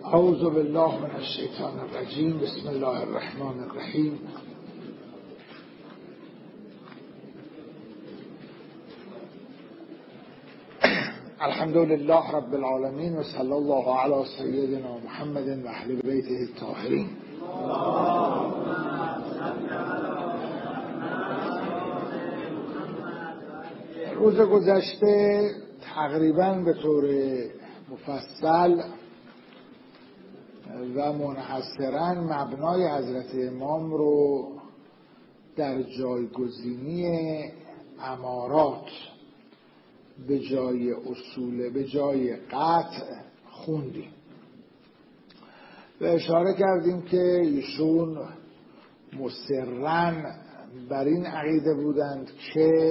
اعوذ بالله من الشیطان الرجیم. بسم الله الرحمن الرحیم. الحمد لله رب العالمین و صلی الله علی سیدنا محمد و اهل بیته الطاهرین. روز گذشته تقریباً به طور مفصل و منحصراً مبنای حضرت امام رو در جایگزینی امارات به جای اصول، به جای قطع خوندیم و اشاره کردیم که ایشون مصرراً بر این عقیده بودند که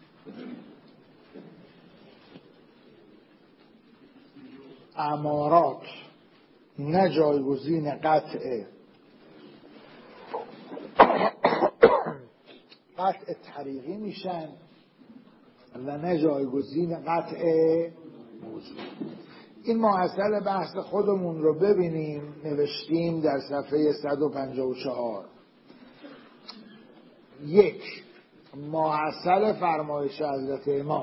امارات نه جایگزین قطع طریقی میشن و نه جایگزین قطع موضوع. این محصل بحث خودمون رو ببینیم. نوشتیم در صفحه 154 یک محصل فرمایش حضرت امام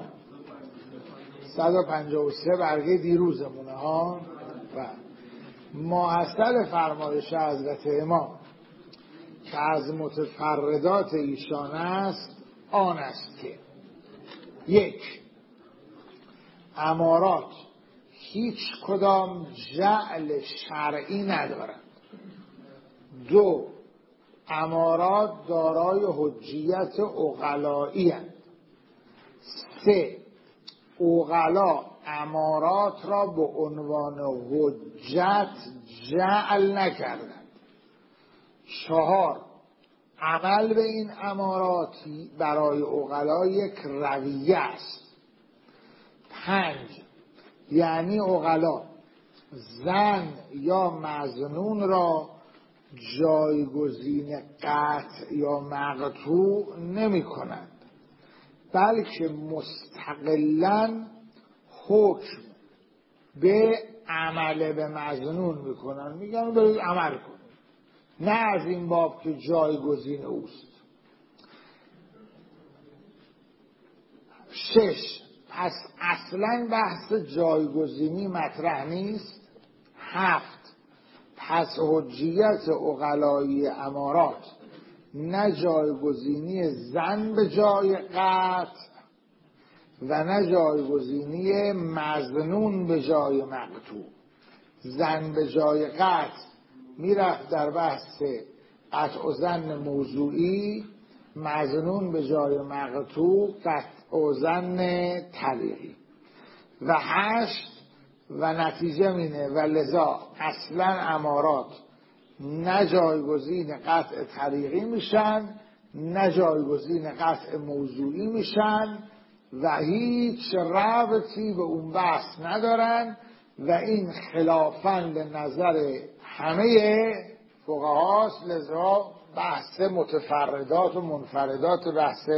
153 برگه دیروزمونه ها. و محصل فرمایش حضرت امام که از متفردات ایشان است آن است که یک، امارات هیچ کدام جعل شرعی ندارند. دو، امارات دارای حجیت عقلایی اند. سه، عقلا امارات را به عنوان حجت جعل نکردند. چهار، عمل به این اماراتی برای عقلا یک رویه است. پنج، یعنی عقلا زن یا مظنون را جایگزین قطع یا مقطوع نمی کنند، بلکه مستقلاً حکم به عمل به مظنون میکنن، میگن برید عمل کن، نه از این باب که جایگزین اوست. شش، پس اصلا بحث جایگزینی مطرح نیست. هفت، پس حجیت عقلایی امارات نه جایگزینی زن به جای قطع و نه جایگزینی مظنون به جای مقطوع. زن به جای قطع میرفت در بحث قطع و زن موضوعی، مظنون به جای مقطوع قطع و زن طریقی. و هشت، و نتیجه مینه و لذا اصلا امارات نه جایگزین قطع طریقی میشن نه جایگزین قطع موضوعی میشن و هیچ ربطی به اون بحث ندارن و این خلافاً به نظر همه فقهاست. لذا بحث متفردات و منفردات بحث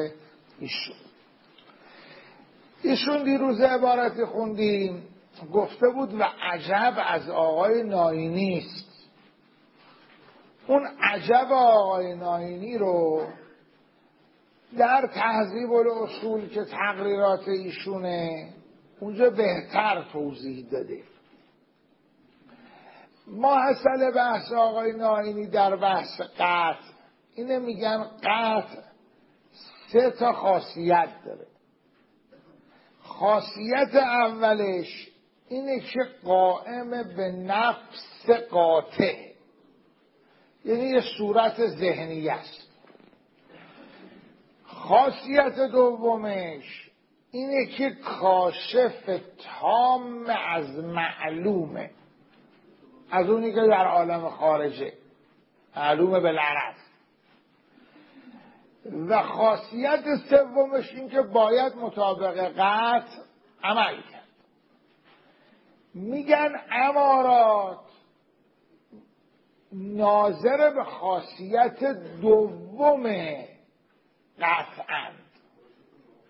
ایشون دیروز عبارتی خوندیم، گفته بود و عجب از آقای ناینی است. اون عجب آقای ناینی رو در تهذیب الاصول که تقریرات ایشونه اونجا بهتر توضیح داده. محصل بحث آقای ناینی در بحث قطع اینه، میگن قطع سه تا خاصیت داره. خاصیت اولش اینه که قائم به نفس قاطع، یعنی یه صورت ذهنی است. خاصیت دومش اینه که کاشف تام از معلومه، از اونی که در عالم خارجه، معلومه بالعرف. و خاصیت سومش این که باید مطابق قطع عمل کرد. میگن امارات ناظر به خاصیت دوم قطعاً،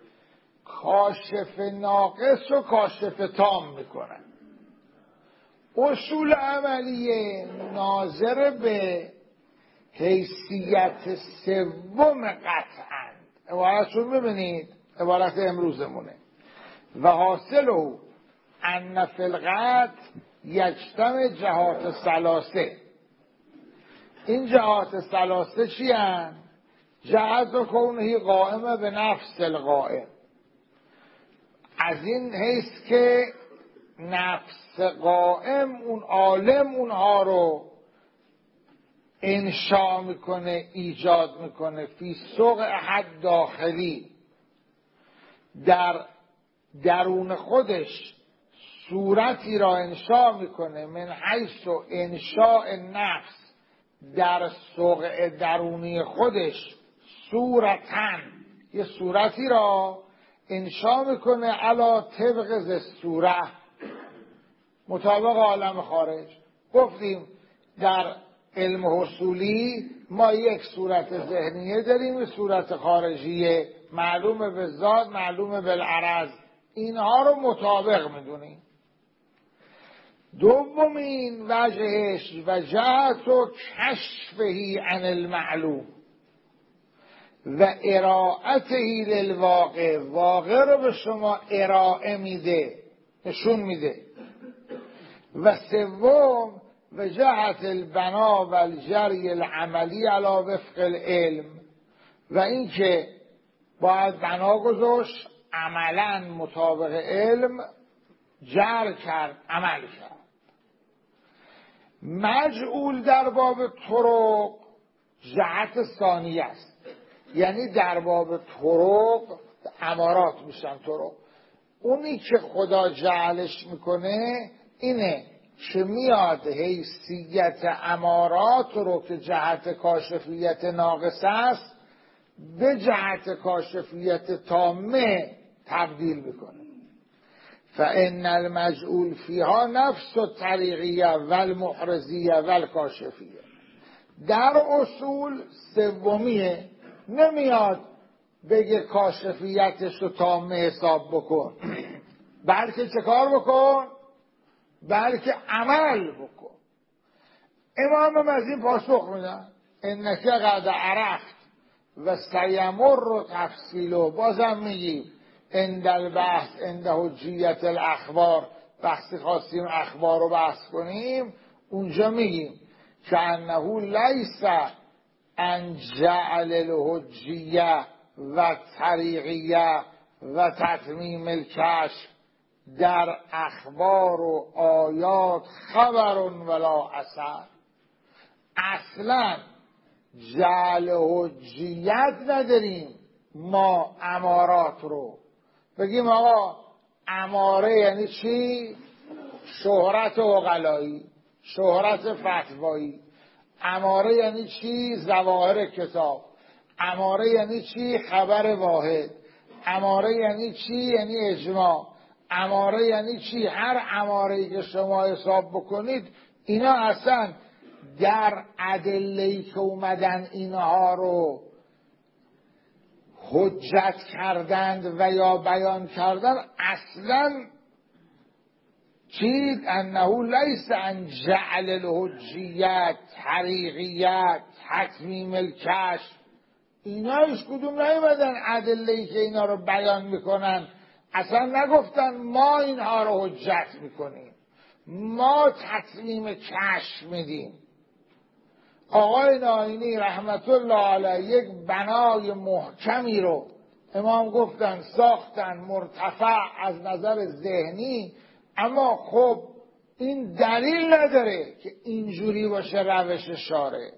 کاشف ناقص و کاشف تام میکنن. اصول عملیه ناظر به حیثیت سوم قطعاً. عبارتشون ببینید، عبارت امروزمونه. و حاصله ان فی القطع یجتمع جهات ثلاثه. این جهات ثلاثه چی هن؟ جهت و کونه قائمه به نفس القائم، از این حیث که نفس قائم اون عالم اونها رو انشاء میکنه، ایجاد میکنه. فی سوق احد داخلی، در درون خودش صورتی را انشاء میکنه. من حیث انشاء نفس، در سوق درونی خودش صورتن، یه صورتی را انشاء میکنه علا طبق ز صوره، مطابق عالم خارج. گفتیم در علم حصولی ما یک صورت ذهنیه داریم، صورت خارجیه، معلومه به ذات، معلومه بالعرض، اینها رو مطابق میدونیم. دومین وجهش و جهت و کشفهی عن المعلوم و ارائتهی للواقع، واقع رو به شما ارائه میده، نشون میده. و سوم و جهت البنا و الجری العملی علی وفق العلم، و این که باید بنا گذاشت، عملا مطابق علم جر کرد، عمل کرد. مجعول در باب طرق جهت ثانیه است، یعنی در باب طرق امارات میشن طرق. اونی که خدا جعلش میکنه اینه که میاد حیثیت امارات رو که جهت کاشفیت ناقص است به جهت کاشفیت تامه تبدیل میکنه. فان المجعول فیها نفس الطریقیه و المحرزیه و الکاشفیه. در اصول سومیه، نمیاد بگه کاشفیتش رو تامه حساب بکن، بلکه چه کار بکن؟ بلکه عمل بکن. امام از این پاسخ میدن انک قد عرفت و سیمر رو تفصیلو. بازم میگیم عند البحث عند حجیت الاخبار، بحثی خواستیم اخبار رو بحث کنیم، اونجا میگیم که انه لیس ان جعل الحجیه و طریقیه و تتمیم الکشف در اخبار و آیات خبر ولا اثر. اصلا جعل حجیت نداریم ما امارات رو. بگیم آقا اماره یعنی چی؟ شهرت عقلایی، شهرت فتوایی. اماره یعنی چی؟ ظواهر کتاب. اماره یعنی چی؟ خبر واحد. اماره یعنی چی؟ یعنی اجماع. اماره یعنی چی؟ هر اماره‌ای که شما حساب بکنید اینا اصلا در ادله‌ای که اومدن اینها رو حجت کردند و یا بیان کردن، اصلا چی؟ انه لیس ان جعل الحجیت، طریقیت، تتمیم الکشف، اینا هیچ کدوم نیومدن ادله‌ای که اینا رو بیان میکنن اصلا نگفتن ما اینها رو حجت میکنیم، ما تتمیم کشف میدیم. آقای نائینی رحمت الله علیه یک بنای محکمی رو امام گفتن ساختن مرتفع از نظر ذهنی، اما خب این دلیل نداره که اینجوری باشه روش شارع.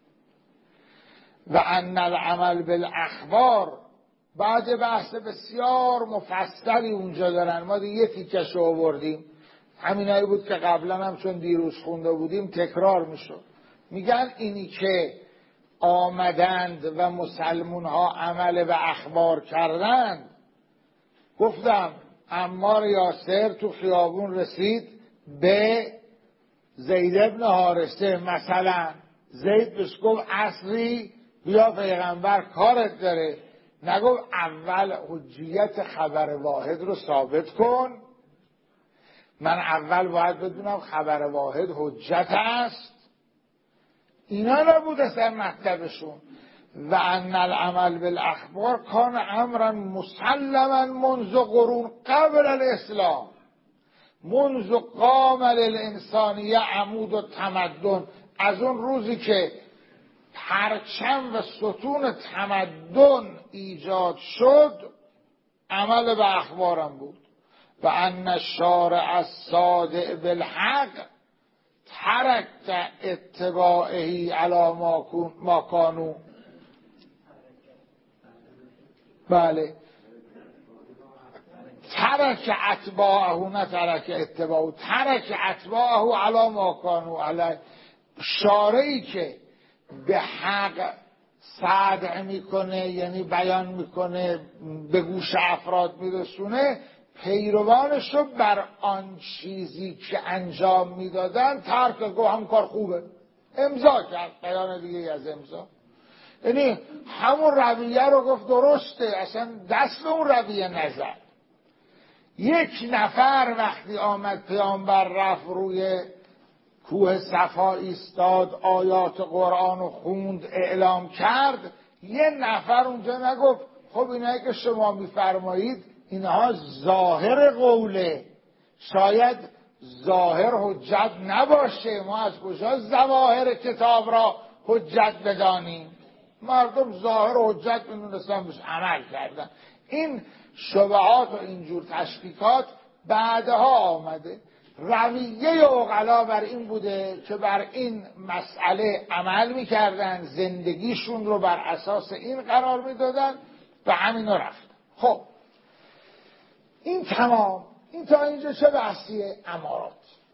و ان العمل بالاخبار، بعد بحث بسیار مفصلی اونجا دارن، ما دیگه یه تیکش رو آوردیم، همینایی بود که قبلا هم چون دیروز خونده بودیم تکرار میشد. میگن اینی که آمدند و مسلمون ها عمل به اخبار کردند، گفتم عمار یاسر تو خیابون رسید به زید ابن حارثه، مثلا زید بهش گفت عصری بیا پیغمبر کارت داره، نگفت اول حجیت خبر واحد رو ثابت کن من اول باید بدونم خبر واحد حجت است. اینا نبود اصلا مطلبشون. و ان العمل بالاخبار کان امرا مسلما منذ قرون قبل الاسلام، منذ قام للانسانیه عمود و تمدن. از اون روزی که پرچم و ستون تمدن ایجاد شد عمل به اخبارم بود. و ان الشارع الصادق بالحق ترک اتباعه علی ما کانوا. بله، ترک اتباعه، نه ترک اتباعه، ترک اتباعه علی ما کانوا علی. شارعی که به حق صدع میکنه، یعنی بیان میکنه، به گوش افراد میرسونه، پیروانش رو بر آن چیزی که انجام میدادن ترک گو هم کار خوبه، امضا کرد. بیان دیگه از امضا، یعنی همون رویه رو گفت درسته، اصلا دست به اون رویه نزد. یک نفر وقتی آمد پیامبر رفت روی کوه صفا ایستاد، آیات قرآن رو خوند، اعلام کرد، یه نفر اونجا نگفت خب اینایی که شما میفرمایید اینها ظاهر قوله، شاید ظاهر حجت نباشه، ما از کجا ظواهر کتاب را حجت بدانیم؟ مردم ظاهر حجت میدونستن، بهش عمل کردن. این شبهات و اینجور تشکیکات بعدها آمده. رویه عقلا بر این بوده که بر این مسئله عمل میکردن، زندگیشون رو بر اساس این قرار میدادن و همین رو رفتن. خب این تمام. این تا اینجا چه بحثیه؟ امارات.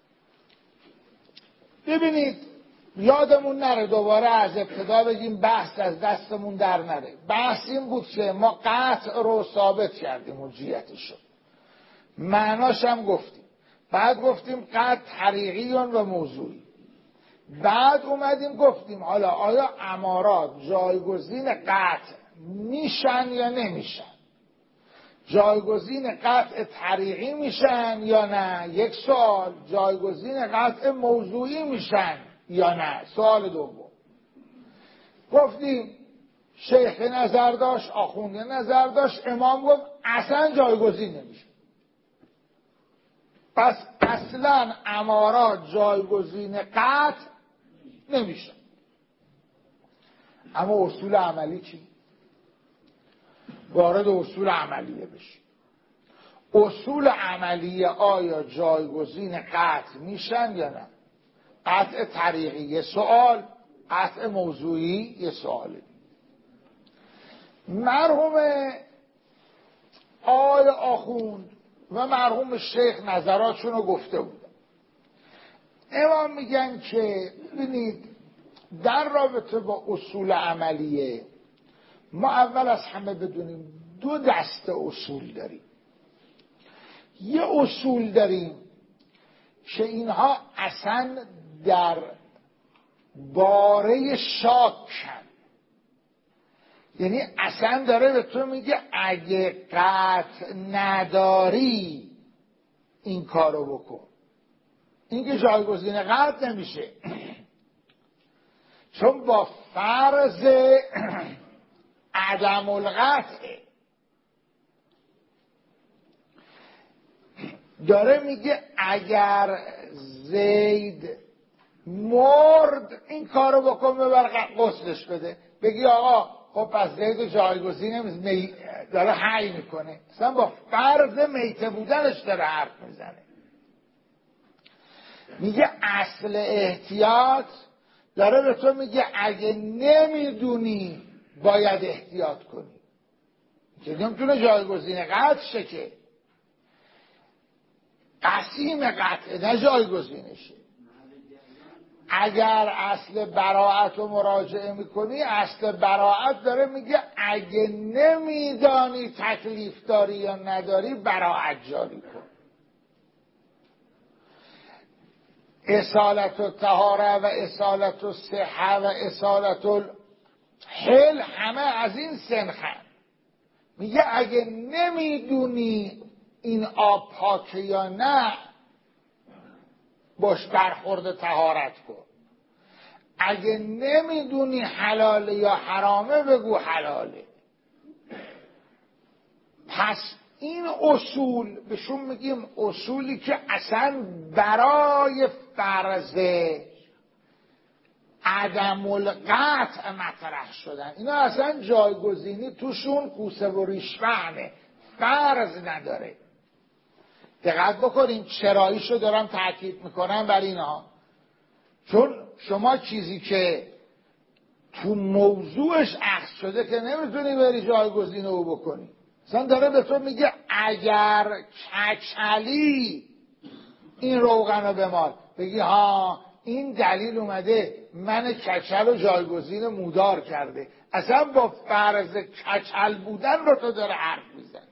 ببینید یادمون نره دوباره از ابتدا بگیم، بحث از دستمون در نره. بحث این بود که ما قطع رو ثابت کردیم، حجیتش رو، معناش هم گفتیم. بعد گفتیم قطع طریقی و موضوعی. بعد اومدیم گفتیم حالا آیا امارات جایگزین قطع میشن یا نمیشن؟ جایگزین قطع طریقی میشن یا نه؟ یک سوال. جایگزین قطع موضوعی میشن یا نه؟ سوال دوم. گفتیم شیخ نظر داشت، آخونده نظر داشت، امام گفت اصلا جایگزین نمیشه. پس اصلا امارات جایگزین قطع نمیشه. اما اصول عملی چی؟ وارد اصول عملیه بشیم. اصول عملیه آیا جایگزین قطع میشن یا نه؟ قطع طریقی یه سوال، قطع موضوعی یه سواله. مرحوم آقای آخوند و مرحوم شیخ نظراتشون رو گفته بودن. امام میگن که ببینید در رابطه با اصول عملیه ما اول از همه بدونیم دو دسته اصول داریم. یه اصول داریم که اینها اصلا در باره شاکن، یعنی اصلا داره به تو میگه اگه قطع نداری این کارو بکن. این که جایگزین قطع نمیشه، چون با فرض عدم القطع داره میگه اگر زید مرد این کارو بکن، ببر غسلش بده. بگی آقا خب پس زید جایگزین داره حی میکنه، اصلا با فرض میته بودنش داره حرف میزنه. میگه اصل احتیاط داره به تو میگه اگه نمیدونی باید احتیاط کنی، که نمیتونه جایگزین قطع شه، که قسیم قطع نه جایگزینشه. اگر اصل براعت رو مراجعه میکنی، اصل براعت داره میگه اگه نمیدانی تکلیف داری یا نداری براعت جاری کن. اصالت الطهاره و اصالت الصحه و اصالت الحل همه از این سنخن. میگه اگه نمیدونی این آب پاکه یا نه باش برخورد طهارت کن. اگه نمیدونی حلاله یا حرامه بگو حلاله. پس این اصول بهشون میگیم اصولی که اصلا برای فرض عدم القطع مطرح شدن. اینا اصلا جایگزینی توشون کوسه و ریشفهمه، فرض نداره. دقت بکنین چراییشو دارم تاکید میکنم بر اینا، چون شما چیزی که تو موضوعش اخذ شده که نمیتونی بری جایگزین رو بکنی. مثلا داره به تو میگه اگر کچلی این روغن رو بمال، بگی ها این دلیل اومده من کچل رو جایگزین مودار کرده، اصلا با فرض کچل بودن رو تو داره حرف میزنه.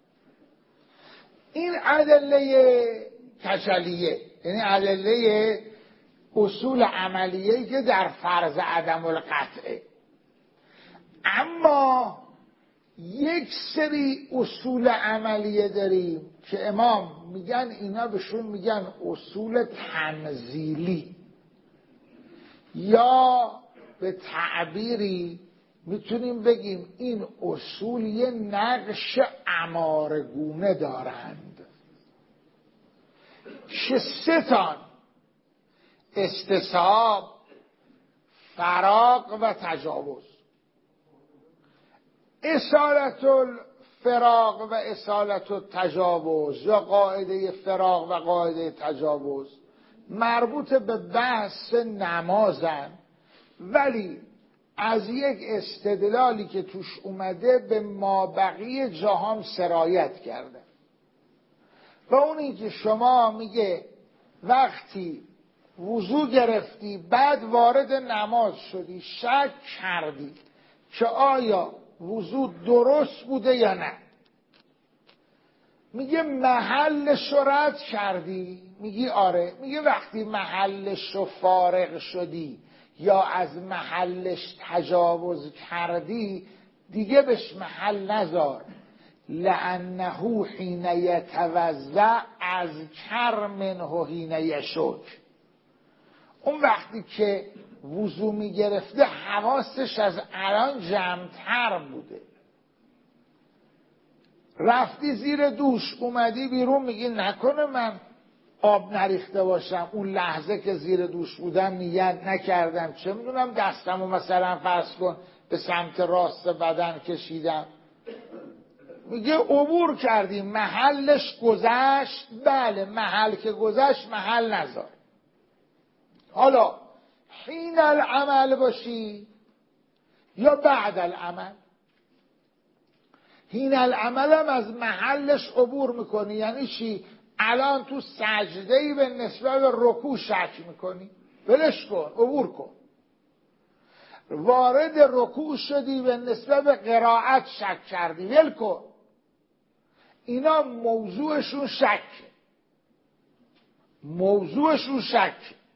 این ادله کچلیه، یعنی ادله اصول عملیه‌ای که در فرض عدم القطعه. اما یک سری اصول عملیه داریم که امام میگن اینا بهشون میگن اصول تنزیلی، یا به تعبیری میتونیم بگیم این اصول یه نقش امارگونه دارند که 3 تا: استصحاب، فراق و تجاوز. اصالت الفراق و اصالت التجاوز یا قاعده فراق و قاعده تجاوز مربوط به بحث نمازن، ولی از یک استدلالی که توش اومده به مابقی جهان سرایت کرده. و اون این که شما میگه وقتی وضو گرفتی بعد وارد نماز شدی شک کردی که آیا وضو درست بوده یا نه، میگه محلش رو رد کردی؟ میگی آره. میگه وقتی محلش رو فارغ شدی یا از محلش تجاوز کردی دیگه بهش محل نذار. لأنه حین یتوضأ از کرمنه حین یشک. اون وقتی که وضو میگرفته حواسش از الان جمع‌تر بوده. رفتی زیر دوش اومدی بیرون میگی نکنه من آب نریخته باشم، اون لحظه که زیر دوش بودم نیت نکردم، چه میدونم دستمو مثلا فرض کن به سمت راست بدن کشیدم. میگه عبور کردی، محلش گذشت. بله محل که گذشت محل نذار. حالا حین العمل باشی یا بعد العمل. حین العمل هم از محلش عبور میکنی. یعنی چی؟ الان تو سجده‌ای به نسبت به رکوع شک میکنی، ولش کن، عبور کن. وارد رکوع شدی به نسبت به قرائت شک کردی، ول کن. اینا موضوعشون شک، موضوعشون شک.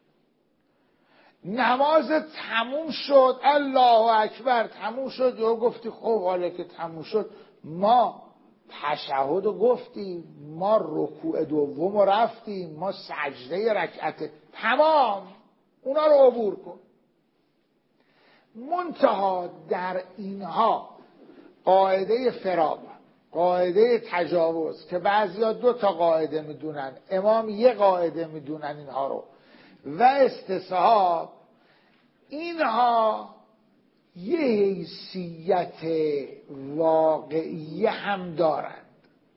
نماز تموم شد، الله اکبر تموم شد، یا گفتی خب حالا که تموم شد ما تشهد رو گفتیم، ما رکوع دوم رو رفتیم، ما سجده رکعت، تمام اونا رو عبور کن. منتها در اینها قاعده فراق، قاعده تجاوز که بعضیا 2 تا قاعده میدونن، امام یه قاعده میدونن اینها رو، و استصحاب، اینها یه حیثیت واقعی هم دارند.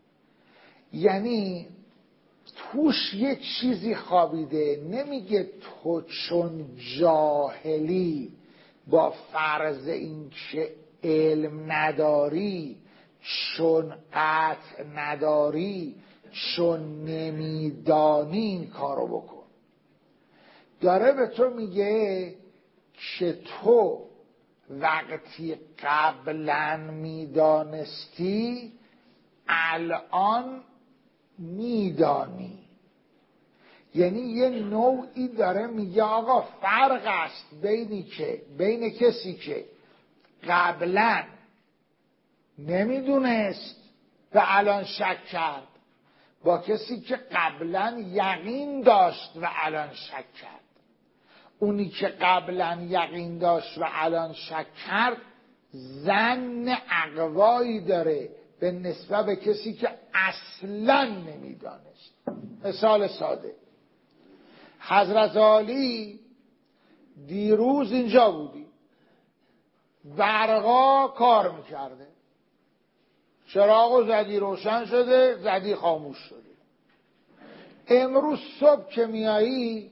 یعنی توش یه چیزی خوابیده. نمیگه تو چون جاهلی با فرض این که علم نداری، چون قطع نداری، چون نمیدانی این کارو بکن. داره به تو میگه که تو وقتی قبلا میدانستی الان میدانی. یعنی یه نوعی داره میگه آقا فرق است بین کسی که قبلا نمیدونست و الان شک کرد با کسی که قبلا یقین داشت و الان شک کرد. اونی که قبلا یقین داشت و الان شک کرد ظن اقوایی داره به نسبت به کسی که اصلا نمیدانست. مثال ساده، حضرت علی دیروز اینجا بودی، برقا کار میکرده، چراغو زدی روشن شده، زدی خاموش شده. امروز صبح که میایی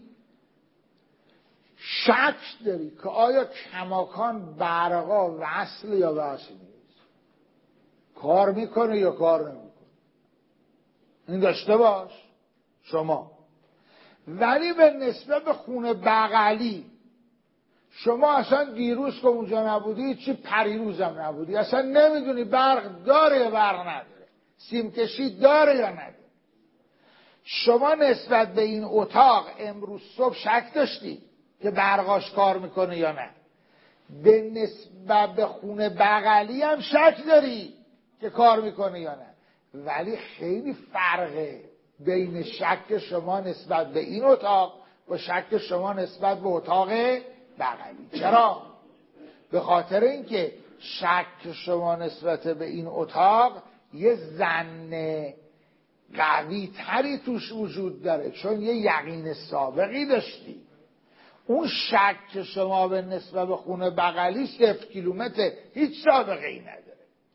شک داری که آیا کماکان برقا وصل یا وصل نیست، کار میکنه یا کار نمیکنه. این داشته باش شما. ولی به نسبت به خونه بغلی شما اصلا دیروز که اونجا نبودی، چی پریروزم نبودی، اصلا نمیدونی برق داره یا برق نداره، سیمکشی داره یا نداره. شما نسبت به این اتاق امروز صبح شک داشتی که برقاش کار میکنه یا نه، به نسبت به خونه بغلی هم شک داری که کار میکنه یا نه. ولی خیلی فرقه بین شک شما نسبت به این اتاق و شک شما نسبت به اتاق بغلی. چرا؟ به خاطر اینکه شک شما نسبت به این اتاق یه ظن قوی تری توش وجود داره، چون یه یقین سابقی داشتی. اون شک شما به نسبت به خونه بغلی 0 کیلومتر هیچ سابقه ای نداره.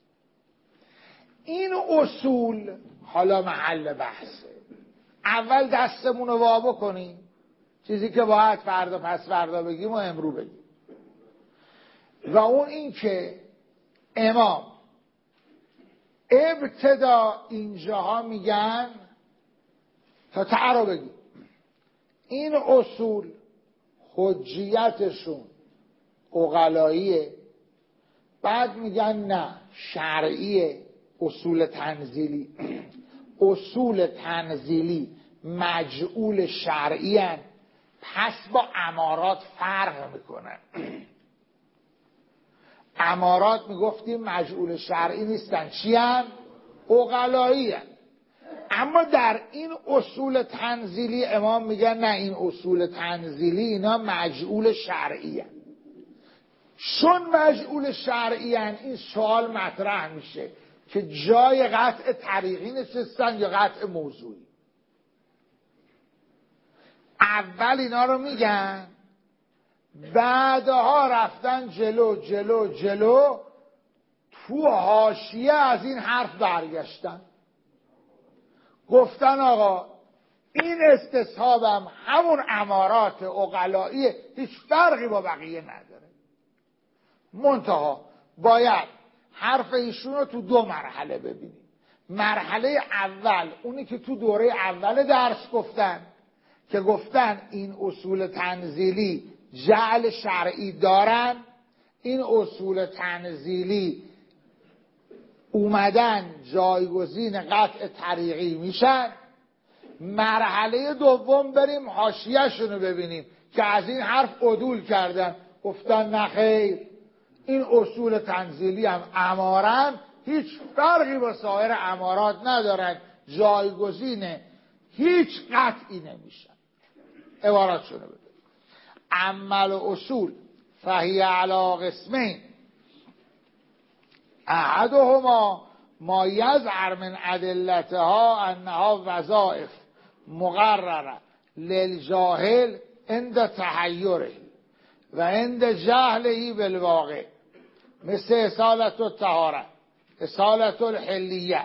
این اصول حالا محل بحثه. اول دستمون رو وا بکنیم، چیزی که باید فردا پس فردا بگیم و امرو بگیم، و اون این که امام ابتدا اینجاها میگن تا رو بگیم این اصول حجیتشون عقلاییه، بعد میگن نه شرعیه، اصول تنزیلی. اصول تنزیلی مجعول شرعی هن، پس با امارات فرق میکنن. امارات میگفتیم مجعول شرعی نیستن، چی هن؟ عقلایی هن. اما در این اصول تنزیلی امام میگن نه، این اصول تنزیلی اینا مجعول شرعی هن. چون مجعول شرعی هن این سوال مطرح میشه که جای قطع طریقی نشستن یا قطع موضوعی. اول اینا رو میگن، بعدها رفتن جلو جلو جلو، تو حاشیه از این حرف برگشتن، گفتن آقا این استصحابم همون امارات عقلاییه، هیچ فرقی با بقیه نداره. منتها باید حرف ایشون رو تو 2 مرحله ببینیم. مرحله اول اونی که تو دوره اول درس گفتن، که گفتن این اصول تنزیلی جعل شرعی دارن، این اصول تنزیلی اومدن جایگزین قطع طریقی میشن. مرحله دوم بریم حاشیه‌شون رو ببینیم که از این حرف عدول کردن، گفتن نخیر این اصول تنزیلی هم امارن، هیچ فرقی با سایر امارات ندارن، جایگزین هیچ قطعی نمیشن. عباراتشون رو ببینیم. عمل اصول فهی علی قسمین، احدهما ما یظهر من ادلتها انها وظائف مقرره للجاهل عند تحیره و عند جهله بالواقع، مثل اصالت الطهارة، اصالت الحلیه،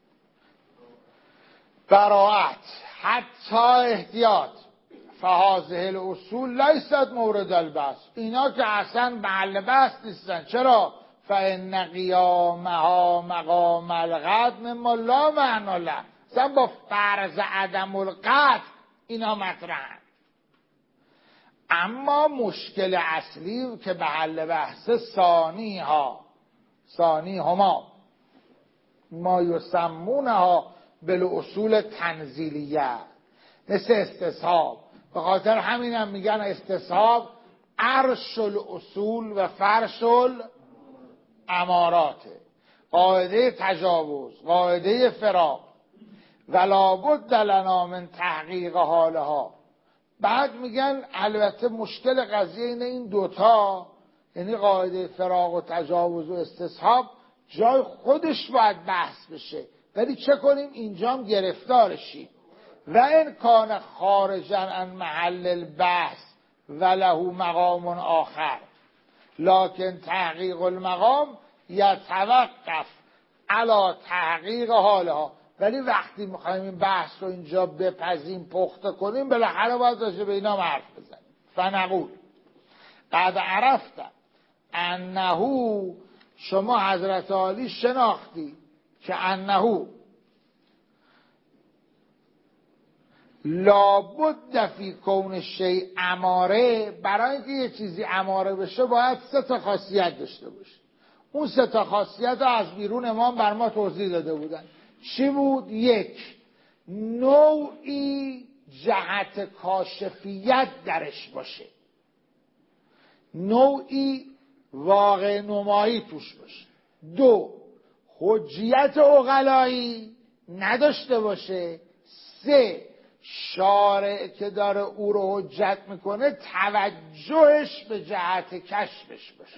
براءت، حتی احتیاط. فهذه الاصول لیست مورد البحث، اینا که اصلا محل بحث نیستن. چرا؟ فان قیامها مقام القطع مما لا معنی له، اصلا با فرض عدم القطع اینا مطرحن. اما مشکل اصلی که محل بحث ثانیهما ما یسمونها بالاصول تنزیلیه، مثل استصحاب. به خاطر همین هم میگن استصحاب عرش الاصول و فرش الاماراته، قاعده تجاوز، قاعده فراق. ولا بد لنا من تحقیق حالها. بعد میگن البته مشکل قضیه اینه این دوتا، یعنی قاعده فراق و تجاوز و استصحاب جای خودش باید بحث بشه، ولی چه کنیم اینجام گرفتارشیم. و این کان خارجا عن محل البحث وله مقام آخر لکن تحقیق المقام یتوقف علی تحقیق حالها. ولی وقتی میخوایم این بحث رو اینجا بپزیم پخته کنیم بالاخره باید راجع به اینا حرف بزنیم. فنقول قد عرفتم انه، شما حضرت عالی شناختی که انه لابد فی کون شیء اماره، برای اینکه یه چیزی اماره بشه باید 3 خاصیت داشته باشه. اون 3 خاصیت رو از بیرون امام بر ما توضیح داده بودن. چی بود؟ 1 نوعی جهت کاشفیت درش باشه، نوعی واقع نمایی توش باشه. 2 حجیت عقلایی نداشته باشه. 3 شارع که داره او رو حجت میکنه توجهش به جهت کشفش باشه.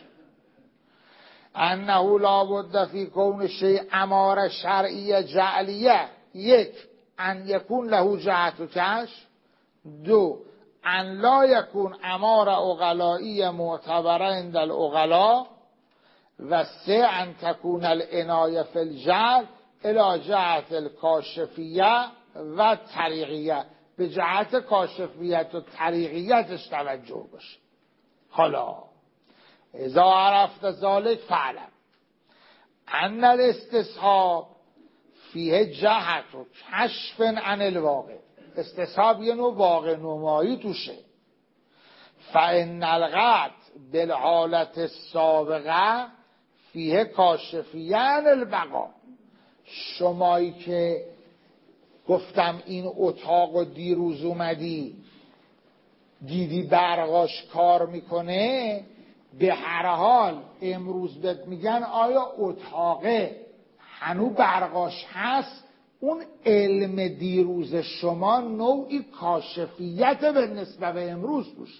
انه لابد فی کون شیء اماره شرعیه جعلیه، 1 ان یکون له جهت و کشف. 2 ان لا یکون اماره عقلایی معتبره عند العقلاء. و 3 ان تکون العنایه فی الجعل الی جهت الکاشفیه و طریقیه، به جهت کاشفیت و طریقیتش توجه باشه. حالا اذا عرفت ذلك فعلم ان الاستصحاب فیه جهت و کشف عن الواقع. استصحاب یه نوع واقع نمایی توشه. فان القطع بالحالت السابقه فیه کاشفیه عن البقا. شمایی که گفتم این اتاق و دیروز اومدی دیدی برقاش کار میکنه، به هر حال امروز بهت میگن آیا اتاقه هنو برقاش هست، اون علم دیروز شما نوعی کاشفیت به نسبت به امروز باشه.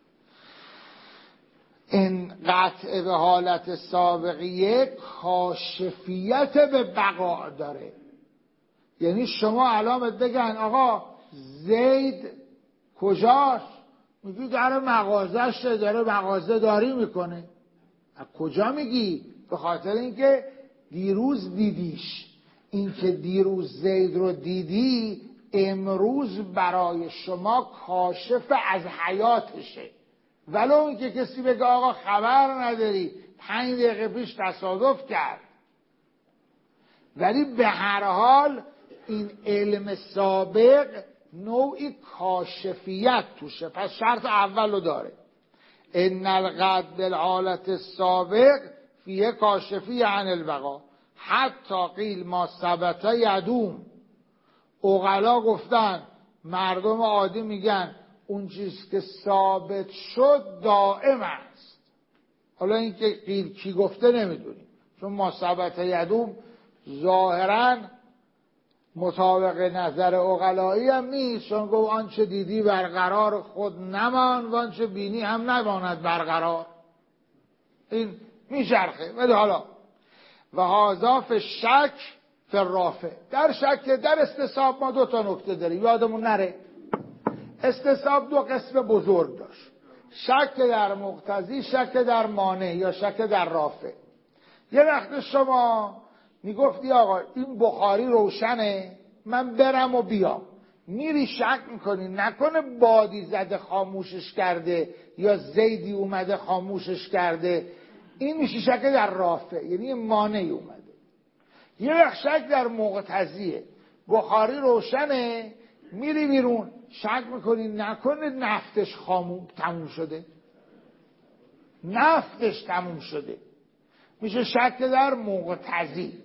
این قطع به حالت سابقیه کاشفیت به بقا داره. یعنی شما علامت بگن آقا زید کجاست، میگی در مغازه‌ش داره مغازه داری میکنه. از کجا میگی؟ به خاطر اینکه دیروز دیدیش. اینکه دیروز زید رو دیدی امروز برای شما کاشف از حیاتشه. ولو اینکه کسی بگه آقا خبر نداری 5 دقیقه پیش تصادف کرد، ولی به هر حال این علم سابق نوعی کاشفیت توشه. پس شرط اول رو داره، ان القطع بالحالت السابق فیه کاشفی عن البقا حتی قیل ما ثبت یدوم. عقلا گفتن، مردم عادی میگن اون چیز که ثابت شد دائم است. حالا این که قیل کی گفته نمیدونیم، چون ما ثبت یدوم ظاهراً مطابق نظر عقلایی هم نیست، چون گفت آنچه دیدی برقرار خود نمان و آنچه بینی هم نماند برقرار. این میچرخه. ولی حالا و هذا فی شک فی الرافع. در شک در استصحاب ما 2 نکته داریم، یادمون نره. استصحاب 2 قسم بزرگ داشت، شک در مقتضی، شک در مانع یا شک در رافع. یه وقت شما میگفتی آقا این بخاری روشنه من برم و بیام، میری شک میکنی نکنه بادی زده خاموشش کرده یا زیدی اومده خاموشش کرده، این میشه شک در رافع، یعنی مانعی اومده. یه وقت شک در مقتضیه، بخاری روشنه میری بیرون شک میکنی نکنه نفتش تموم شده، نفتش تموم شده، میشه شک در مقتضی.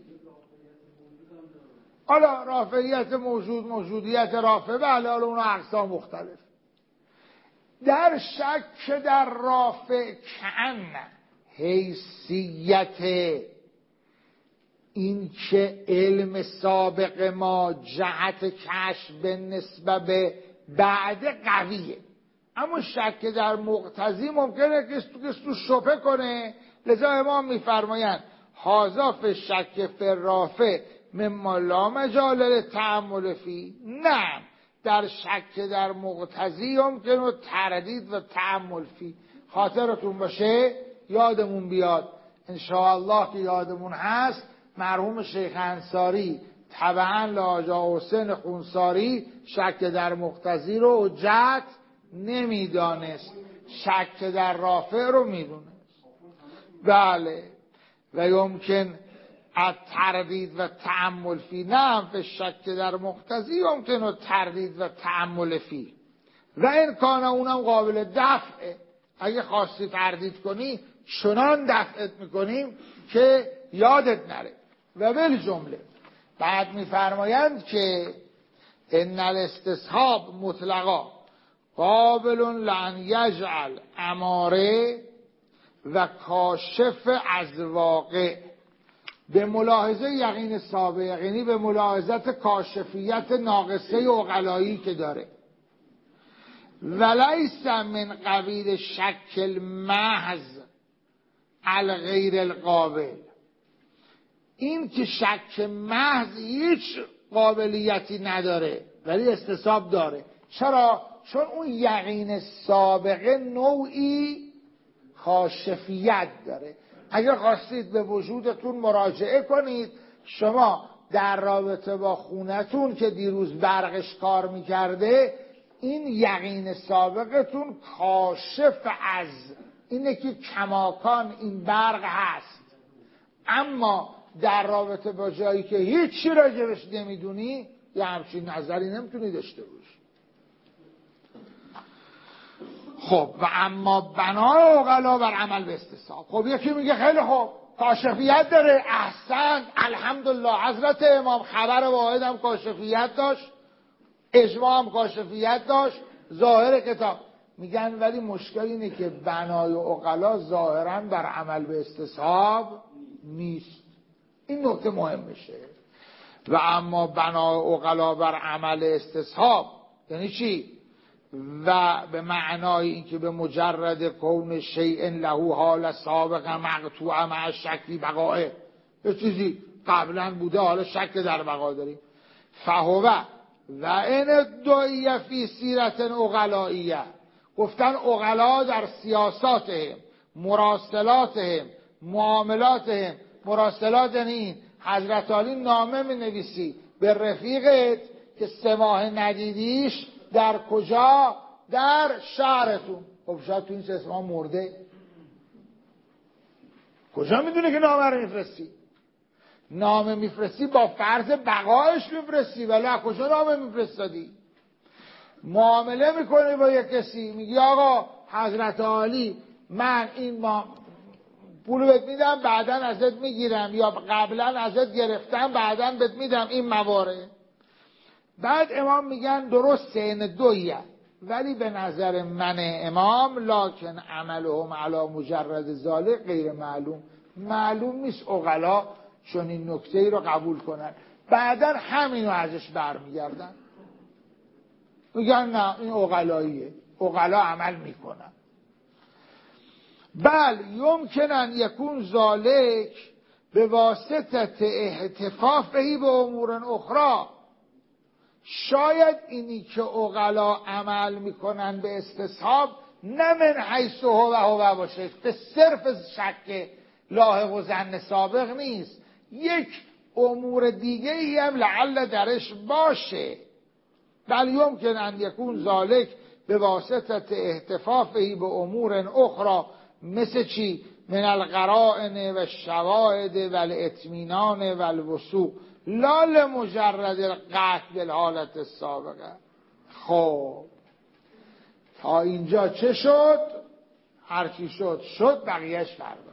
حالا رافعیت موجود، موجودیت رافع، بله حالا اون اقسام مختلف. در شک در رافع کأن حیثیت این که علم سابق ما جهت کشف به نسبت به بعد قویه، اما شک در مقتضی ممکنه که تو شبهه کنه. لذا امام میفرمایند هذا فی شک فی الرافع مما لا مجال للتأمل فی. نه، در شک در مقتضی ممکنه تردید و تأمل فی. خاطرتون باشه، یادمون بیاد انشاءالله که یادمون هست، مرحوم شیخ انصاری تبعا لآقا حسین خونساری شک در مقتضی رو حجت نمیدانست، شک در رافع رو میدونست. بله، و یمکن التردید و تأمل فی. نه، به شک در مقتضی یمکن تردید و تأمل فی و این کانه اونم قابل دفعه. اگه خواستی تردید کنی چنان دفعت میکنیم که یادت نره. و بالجمله بعد میفرمایند که ان الاستصحاب مطلقا قابل لان یجعل اماره و کاشف از واقع. به ملاحظه یقین سابق، یعنی به ملاحظت کاشفیت ناقصه عقلایی که داره، ولیس من قبیل شکل محض الغیر القابل. این که شک محض هیچ قابلیتی نداره ولی استصحاب داره. چرا؟ چون اون یقین سابقه نوعی کاشفیت داره. اگر خواستید به وجودتون مراجعه کنید، شما در رابطه با خونتون که دیروز برقش کار میکرده، این یقین سابقتون کاشف از اینه که کماکان این برق هست، اما در رابطه با جایی که هیچی راجبش نمیدونی یه همچین نظری نمیتونی داشته باشی. خب و اما بنای عقلا بر عمل به استصحاب. خب یکی میگه خیلی خوب کاشفیت داره، احسن، الحمدلله، حضرت امام خبر واحد هم کاشفیت داشت، اجماع هم کاشفیت داشت، ظاهر کتاب. میگن ولی مشکل اینه که بنای عقلا ظاهرا بر عمل به استصحاب نیست. این نکته مهم میشه. و اما بنای عقلا بر عمل استصحاب یعنی چی؟ و به معنای اینکه به مجرد کون شیء له حال سابق مقطوع مع شکی بقائه، یه چیزی قبلا بوده حالا شک در بقا داریم. فهوه و این ادعی فی سیرت عقلائیه. گفتن عقلا در سیاساتهم، مراسلاتهم، معاملاتهم. مراسلات یعنی حضرت علی نامه می نویسی به رفیقت که 3 ماه ندیدیش در کجا؟ در شهرتون. خب شاید تو این 3 ماه مرده، کجا میدونه که نامه رو میفرستی؟ نامه میفرستی با فرض بقایش میفرستی، ولی کجا نامه میفرستادی؟ معامله میکنی با یک کسی، میگی آقا حضرت عالی من این پولو بهت میدم بعداً ازت میگیرم، یا قبلا ازت گرفتم بعداً بهت میدم این موارد. بعد امام میگن درسته این دویه، ولی به نظر من امام لکن عملهم علی مجرد ذالک غیر معلوم. معلوم نیست عقلا چون این نکته ای رو قبول کنن، بعداً همینو ازش برمیگردن، میگن نه این عقلاییه، عقلا عمل میکنن. بل یمکن ان یکون ذالک به واسطه احتفافی به امور اخرى. شاید اینی که عقلا عمل میکنن به استصحاب نه من حیث هو باشه، به صرف شک لاحق و ظن سابق نیست، یک امور دیگه ای هم لعل درش باشه. بل یمکن ان یکون ذالک به واسطه احتفافی به امور اخرى، مثل چی؟ من القرائن و الشواهد و الاطمینان و الوثوق لا لمجرد القطع بالحالت السابقه. خب تا اینجا چه شد؟ هرچی شد بقیهش فردا.